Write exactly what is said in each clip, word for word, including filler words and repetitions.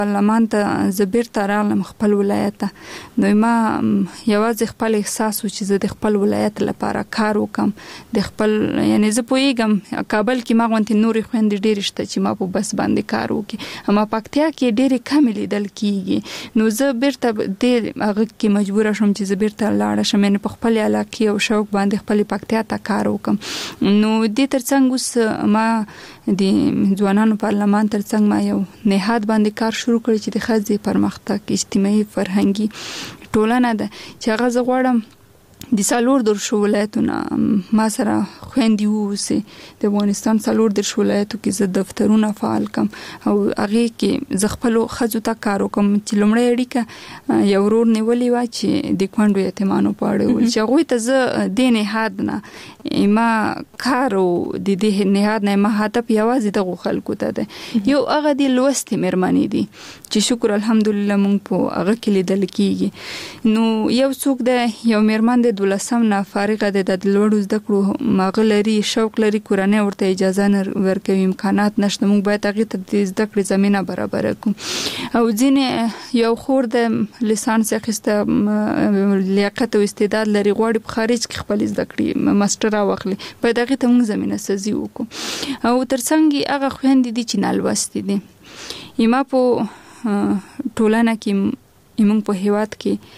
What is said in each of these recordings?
پارلمان ته زه بیرته راغلم خپل ولایت ته، نو ما یوازې خپل احساس و چې زه د خپل ولایت لپاره کار وکم، د خپل یعنی زه پوهیږم کابل کې ما غوندې نورې خویندې ډېرې شته چې ما په بس باندې کار وکړي، اما پکتیا کې ډېرې کمې لیدل کېږي. نو زه بیرته دې هغه کې مجبوره شوم چې زه بیرته لاړه شم، یعنې په خپل علاقې او شوق باندې خپل پکتیا ته کار وکم. نو دې ترڅنګ اوس ما د ځوانانو پارلمان ترڅنګ ما یو نهاد باندې کار شروع کړی چې د ښځې پرمختګ اجتماعي فرهنګي ټولنه ده چې هغه زه غواړم د څلور دېرشو ولایتونه ما سره خویندې واوسي، د افغانستان څلور دېرشو ولایتو کې زه دفترونه فعال کم او هغې کې زه خپلو ښځو ته کار وکم چې لومړی اړیکه یو ورور نیولې وه چې د کونډو یتیمانو په اړه ویل چې هغوی ته زه دې نهاد نه ما کار او د دې نهاد نه ما هدف یوازې دغو خلکو ته دی، یو هغه د لوستې مېرمنې دي چې شکر الحمدلله موږ په هغه کې لیدل کېږي. نو یو څوک دی یو مېرمن د دولسم نه فارغه ده، د لوړو زده کړو هغه لري، شوق لري، کورنۍ ورته اجازه نه ورکوي، امکانات نشته، موږ باید هغې ته د زده کړې زمینه برابره کړو. او ځینې یو خور د لیسانس اخیسته لیاقت او استعداد لري، غواړي په خارج کې خپل زده کړې ماسټر واخلي، باید هغې ته موږ زمینه سازي وکړو. او ترڅنګ هغه خویندې دي چې نالوستې دي. ما په ټولنه کې موږ په هیواد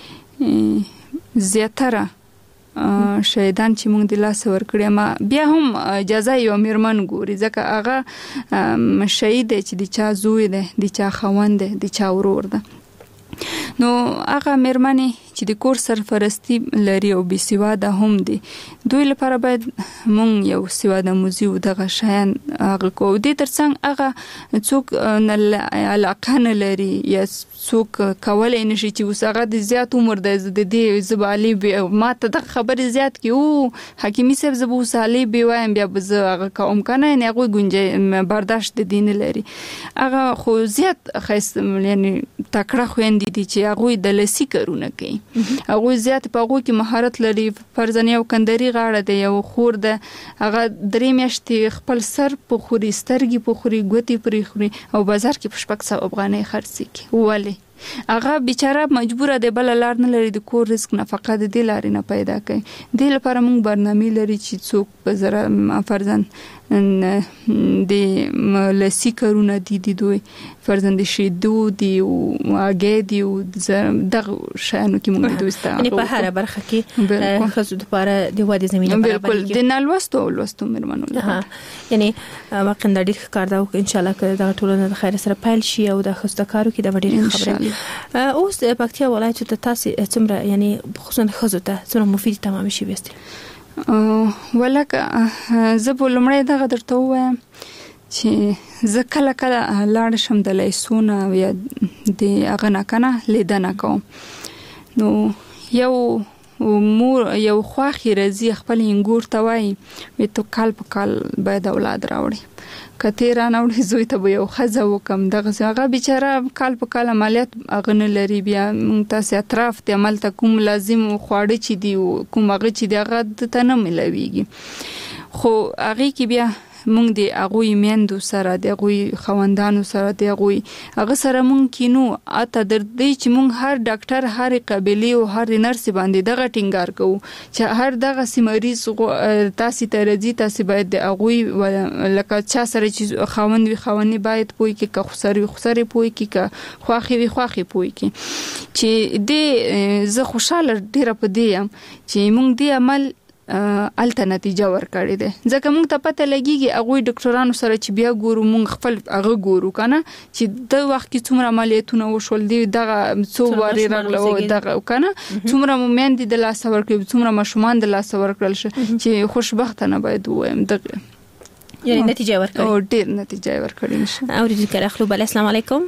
کې زیاتره شهیدان چې موږ د لاسه ورکړي، اما بیا هم اجازه یو مېرمن ګوري، ځکه هغه شهید دی چې د چا زوی دی، د چا خاوند دی، د چا ورور ده. نو هغه مېرمنې چې د کور سرپرستی لري او بې سواده هم دي، دوی لپاره باید مونږ یو سواده موزي و دغه شیان هغه کوو. دې ترڅنګ هغه څوک علاقه نه لري یا څوک کولی نشي چې اوس هغه د زیات عمر دی، د دې زه به علي ما ته دغه خبرې زیات کړي او حکیمي صاحب زه به اوس علي بې وایم بیا به زه هغه کوم که نه، یعنې هغوی ګنجای برداشت د دې نه لري. هغه خو زیات ښایسته یعنې تکړه خویندې دي چې هغوی د لسي کارونه کوي، هغوی زیات په هغوی کې مهارت لري. فرضاً یو کندري غاړه دی، یو خور ده، هغه درې میاشتې خپل سر په خوري، سترګې په خوري، ګوتې پرې خوري او بازار کې په شپږ سوه افغانۍ خرڅې کوي. ولې؟ هغه بیچاره مجبوره دی، بله لار نه لري، د کور رزق نفقه د دې لارې نه پیدا کوي. دې لپاره موږ برنامې لري چې څوک په زره فرضاً د لسی کارونه دي، د دوی فرضاً د شیدو دي او هګۍ دي او دغه شیانو کې موږ دوی ستا یعنې په هره برخه کې ښځو دپاره د ودې زمینه برابرېږي. بالکل د نالوستو او لوستو مېرمنو لپاره یعنې واقعا دا ډېر ښه کار ده او انشاءالله که دغه ټولنه د خیر سره پیل شي او د ښځو ته کار وکړي دا به ډېرې خبرې. اوس د پکتیا ولایت ته تاسې څومره یعنې خصوصا ښځو ته څومره مفیدې تمامې شوې استې؟ ولکه زه به لومړی دغه درته ووایم چې زه کله کله لاړ شم د لیسو نه یا د هغه نه که نه لیدنه کوم، نو یو مور یو خواښې راځي خپل انګور ته وایي وی تو کال په کال باید اولاد راوړي، که تی رانه وړي زوی ته به یو ښځه وکم. دغسې هغه بیچاره کال په کال عملیات هغه نه لري، بیا موږ تاسې اطراف دی هملته کوم لازم خواړه چې دي کوم هغه چې دی هغه دته نه میلاویږي. خو هغې کې بیا موږ د هغوی میندو سره، د هغوی خاوندانو سره، د هغوی هغه سره موږ کینو، حتی تر دې چې موږ هر ډاکټر، هر قبیلې او هر نرس باندې دغه ټینګار کوو چې هر دغسې مریض تاسې ته راځي، تاسې باید د هغوی لکه چا سره چې خاوند وي خاوندې باید پوه کړي، که خسر وي خسرې پوه کړي، که خواښې وي خواښې پوه کړي. چې دې زه خوشحاله ډېره په دې یم چې موږ دې عمل الته نتیجه ورکړې ده، ځکه موږ ته پته لګیږي هغوی ډاکټرانو سره چې بیا ګورو موږ خپل هغه ګورو که نه چې د وخت کې څومره عملیاتونه وشول، دی دغه څو وارې راغله دغه که نه څومره مو میندې د لاسه ورکړي، څومره ماشومان د لاسه ورکړل شه چې خوشبخته نه باید ووایم دغه یعنې نتیجه ورکړي او ډېر نتیجه ورکړي نشه. اورېدونکي اخلو. بله السلام علیکم.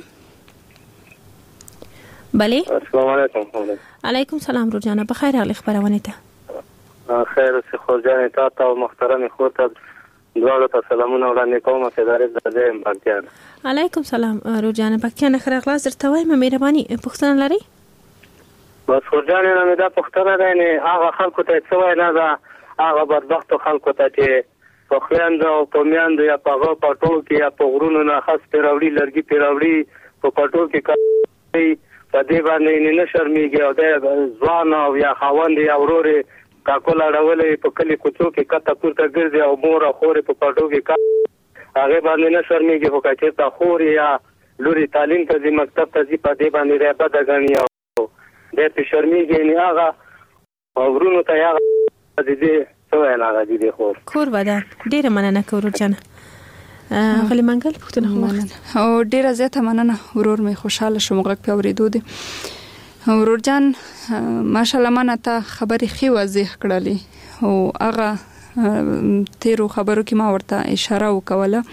بله السلام علیکم. علیکم سلام رور جانه، بخیر راغلی خپرونې ته. خیر اوسې خور جانې، تا ته او محترمې خور ته دواړو ته سلامونه وړاندې کوم. فدارې زاده یم پکتیا نه. علیکم سلام رور جانه، پکتیا نه ښه راغلاست. درته وایم مهرباني پوښتنه لرئ؟ بس خور جانې نه مې دا پوښتنه ده، یعنې هغه خلکو ته څه وینا ده، هغه بدبختو خلکو ته چې په خویندو او په میندو یا په هغه په ټول کې یا په غرونو نه خس پرې راوړي، لرګي پرې راوړي، په پټو کې کوي په دې باندې نه شرمېږي او د ځوان او یا خاوند یا ورور کاکول اړولې په کلی کوڅو کې کته پورته ګرځي او مور او خور په پټو کې هغه باندې نه شرمېږي خو چې تا خور یا لوري تعلیم ته ځي مکتب ته ځي په دې باندې راپا د غني او د په شرمېږي نه هغه ورونو ته هغه د دې څه نه غادي دي خو کور ودان ډیره مننه کور جان غلی منګل پښتون هم او ډیره زیاته مننه ورور مې خوشاله شوم غږ په اوریدو دي ورور جان ماشاءالله مانه ته خبرې خې واضح کړلې او هغه تیرو خبرو کې ما ورته اشاره وکوله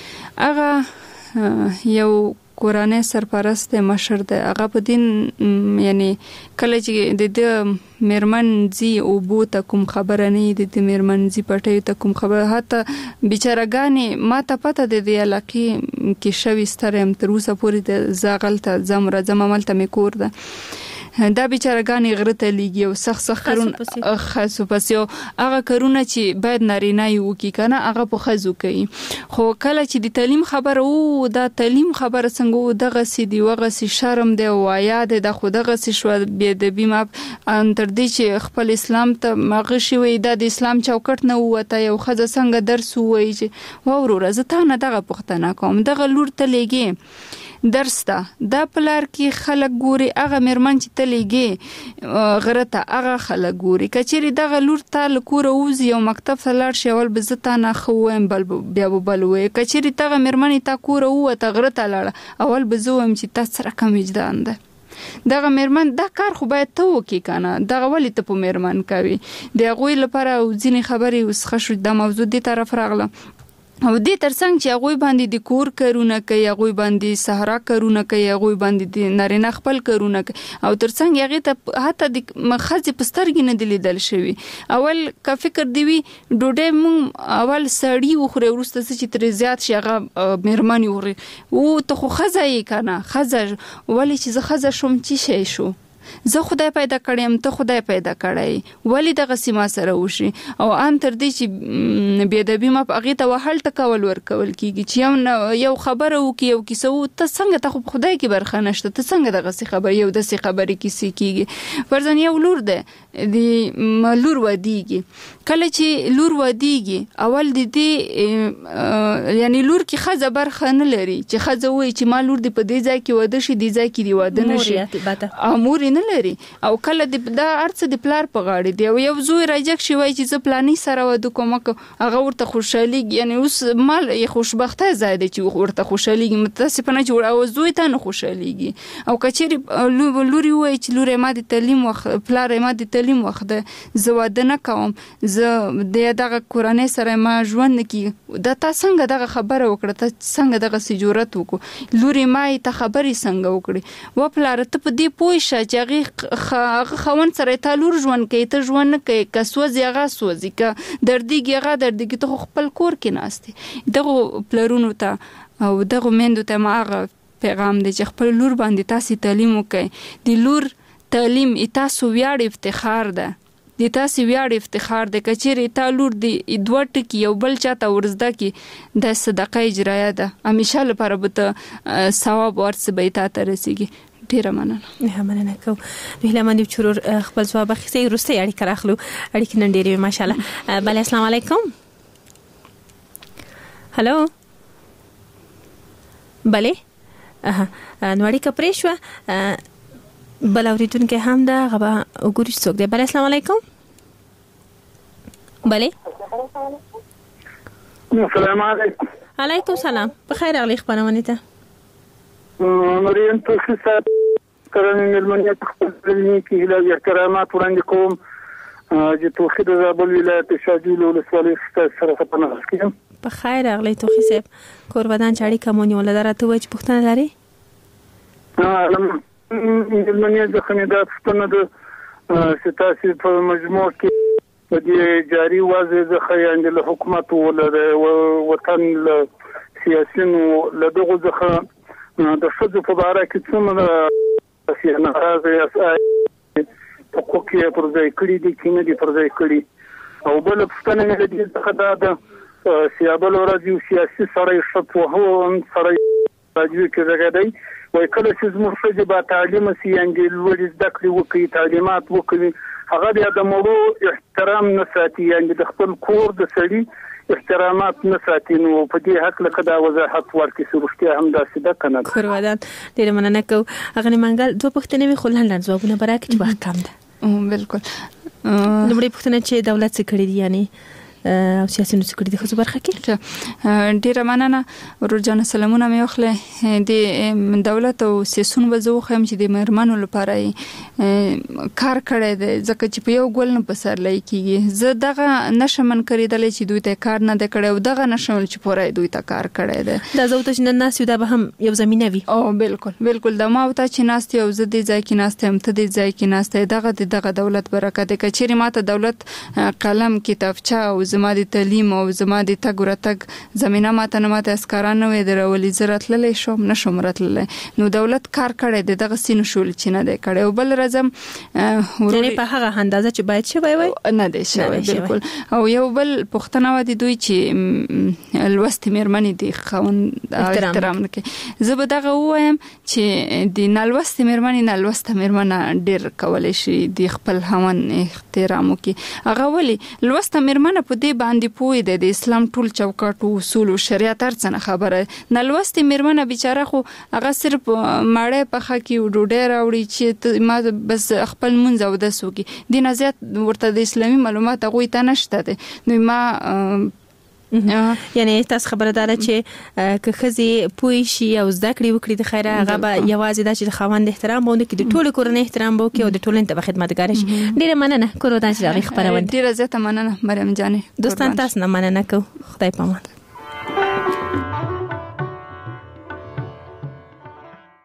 هغه یو قرآن سرپرست مشر ده هغه په دین یعنی کله چې د د میرمنځي او بو ته کوم خبره نه دي د میرمنځي پټي ته کوم خبره حتی بیچارهګانی ما ته پته د دې علاقې کې شوي سترم تر اوسه پورې د زاغلته زمره زمملته مې کور ده دا بیچارهګانی غرته لیږي او سخت سخت کرون خاصو پسیو هغه کرونه چې باید نارینه یو کی کنه هغه په خزو کوي خو کله چې د تعلیم خبره او دا تعلیم خبره څنګه دغه سي دی وغه سي شرم دی او یاد د خودغه سي شو به د بیمه تر دې چې خپل اسلام ته مغشي وي د اسلام چوکټ نه وته یو خزه څنګه درس وایي چې وروره زه ته نه دغه پښتنه کوم دغه لور ته لګي درس ته دا پلار کې خلک ګوري هغه مرمن چې تلېږي غرته هغه خلک ګوري کچېری دغه لور ته لکور اوزي او مکتب ته لاړ شي اول بزته نه خوم بل بیا بل وې کچېری تغه مرمن ته کور او ته غرته لاړ اول بزوم چې تاسو سره کم وجدان ده دغه مرمن دا کار خو باید ته وکې کنه دغه ولی ته په مرمن کوي د غوي لپاره ځینې خبرې وسخه شو د موضوع دی طرف راغله او دې ترڅنګ چې هغه باندې د کور کارونه کوي هغه باندې صحرا کارونه کوي هغه باندې د نارینه خپل کارونه کوي او ترڅنګ هغه ته حتی د مخازي پسترګې نه دلیدل شوی اول کا فکر دی وی ډوډۍ مون اول سړی وخره ورسته چې تر زیات شي هغه مېرمنې وره او ته خو خزای کنه خزر ولی چې زه خزر شوم چې شي شو زه خدای پیدا کړم ته خدای پیدا کړی ولی دغه سیما سره وشي او ان تر دې چې بیا د بیمه په هغه ته وحل تکول ورکول کیږي چې یو خبره وکي یو کیسه ته څنګه ته خدای کې برخه نشته ته څنګه دغه سی خبر یو د سی خبرې کیسه کیږي فرضاً یو لور ده د لور ودیږي کله چې لور ودیږي اول د دې یعنی لور کې خزه برخه نه لري چې خزه وای چې ما لور دی په دې ځای کې واده شي دې ځای کې دی واده نشي امور نه لري او کله د ارڅ د پلار په غاړه دی او یو زوی راځک شي وای چې ز پلاني سره ود کوم هغه ورته خوشحالي یعنی اوس مال یې خوشبخته زاده چې ورته خوشحالي متاسفانه جوړ او زوی ته نه خوشحاليږي او کچېری لوري وای چې لوري ما د تعلیم وخت پلار ما د تعلیم وخت زه واده نه کوم زه د دغه قرآن سره ما ژوند کی د تا څنګه دغه خبره وکړه ته څنګه دغه سجورت وکړه لوري ما ته خبرې څنګه وکړي و پلار ته په دې پوه شه چې هغه خاون سره ته لور ژوند کوي ته ژوند نه کوي که سوځي هغه سوځي که دردیږي هغه دردیږي ته خپل کور کې ناستې دغه پلرونو ته او دغه میندو ته ما هغه پیغام دی چې خپل لور باندې تاسو تعلیم وکړئ د لور تعلیم تاسو ویاړ افتخار ده د تاسو ویاړ افتخار ده کچېری تا لور دی دوه ټکی یو بل چاته ورزده کی د صدقه اجرایه ده همیشه لپاره به ثواب ورڅ به تا ته رسیږي ډیره مننه نه مننه کو ویله باندې چورور خپل ځواب خسته روسته اړیکه راخلو اړیکه نن ډیره ماشاءالله بل السلام علیکم هالو بله اها نو اړیکه پرېښوه بل اوریدونکو هم دا غوا وګورئ څوک دی بل السلام علیکم بله السلام علیکم علیکم سلام بخیر اغلی خبرونه ته مریم توخی صاحب کرانه ملمنیت خپل کې هلال احترامات وړاندې کوم چې توخی د زابل ولایت شاجول ولسوالۍ سره خبرونه کوم په خیر اغلی توخی صاحب کور ودان چاړي کومونی ولدار ته وای چې پښتنه لري ها ملمنیت د خنیدات پښتنه د ستاسي په مجموع کې په دې جاری واځي د خیاند له حکومت ولر وطن سیاسيونو له دغه ځخه د شذ په اړه کې څومره سیاسي راځي حقوق یې پر ځای کړی دي کینه دي پر ځای کړی او بل پښتنه نه دي څخه دا د سیابل راځي سیاسي سره شپ وهو سره راځي کې زګدای وای کله چې زموږ ښځې با تعلیم سي یعنې لوړې زده کړې وکړي تعلیمات وکړي هغه بیا د مړو احترام نه ساتي یعنې د خپل کور د سړي احترامات نه ساتي نو په دې حق لکه دا وضاحت ورکړي چې رښتیا هم داسې ده که نه ده. خورودان ډېره مننه کوو. اغنې منګل دوه پوښتنې مې خو لنډ ځوابونه به راکړي چې وخت کم ده. بالکل. لومړی پوښتنه چې دولت څه کړي دي یعنې او سیاسيونو څخه د خصوص برخه کې ډیره مننه ورجان سلامونه مې وخله د دولت او سیاسيونو وزو خم چې د مرمنو لپاره کار کړی دی ځکه چې په یو ګول نه پسر لای کیږي زه دغه نشمن کړیدل چې دوی ته کار نه د کړی او دغه نشمل چې پوره دوی ته کار کړی دی دا زه ته چې ناس یو دا به هم یو زمينه وي او بالکل بالکل د ما او ته چې ناس یو زه د ځای کې ناس ته هم ته د ځای کې ناس ته دغه دغه دولت برکت کچېری ماته دولت قلم کتابچه او زما د تعلیم او زما د تګ ورتګ زمينه ماته نه ماته اسکارانه وې درولې زرت للی شوم نشم راتللی نو دولت کار کړی د دغه سینو شول چې نه دی کړی او بل رزم یعنی په هغه اندازه چې باید شي وای نه دی شوی بالکل او یو بل پښتنه و دي دوی چې لوست میرمنې دي خوند احترام نکي زه به دغه وایم چې د نلوست میرمنې نلوست میرمنه ډیر کولای شي د خپل هوان احترام وکي هغه ولی لوست میرمنه په دې باندې پوي د اسلام ټول چوکاټ او اصول او شریعت ارڅنه خبره نلوست میرمنه بیچاره خو هغه صرف ماړه پخه کی او ډوډۍ راوړي چې ما بس خپل منځ او د سوګي د نزيات ورته د اسلامي معلومات غوي ته نشته دي نو ما یعنی تاسو خبردار چې که خزي پوي شي او زده کړې وکړي د خیره هغه به یوازې د چې خاوند احترام باندې کې د ټولو کورنۍ احترام وکړي او د ټولنې ته خدمتګار شي ډیره مننه کورو دا چې خبرونه ډیره زیاته مننه مریم جانې دوستان تاسو نه مننه کو خدای پامان